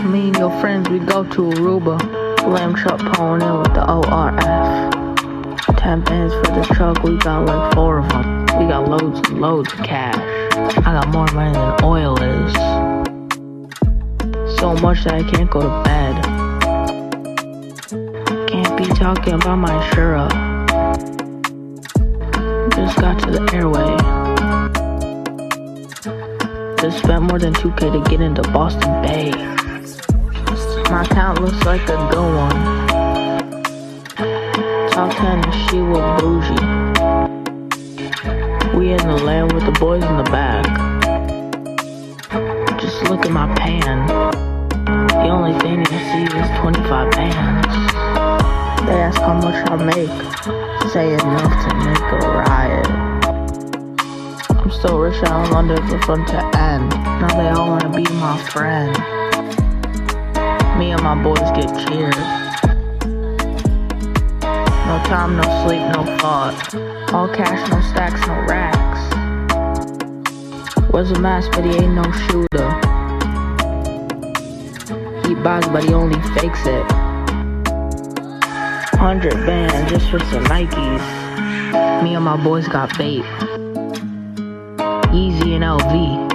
Me and your friends, we go to Aruba. Lamb truck pulling in with the ORF. 10 bands for the truck, we got like 4 of them. We got loads and loads of cash. I got more money than oil is. So much that I can't go to bed. Can't be talking about my Shura. Just got to the airway. Just spent more than 2K to get into Boston Bay. My account looks like a good one. Top 10 and she was bougie. We in the land with the boys in the back. Just look at my pan. The only thing you see is 25 bands. They ask how much I make. Say enough to make a riot. I'm still rich out in London from front to end. Now they all wanna be my friend. Me and my boys get cheered. No time, no sleep, no thought. All cash, no stacks, no racks. Wears a mask, but he ain't no shooter. He buys, but he only fakes it. 100 bands just for some Nikes. Me and my boys got bait. Yeezy and LV.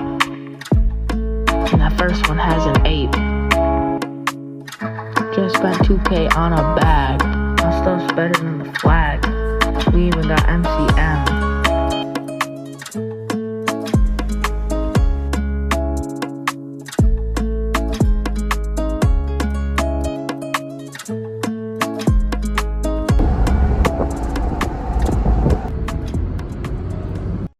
And that first one has an 8. Just spent 2K on a bag. My stuff's better than the flag. We even got MCM.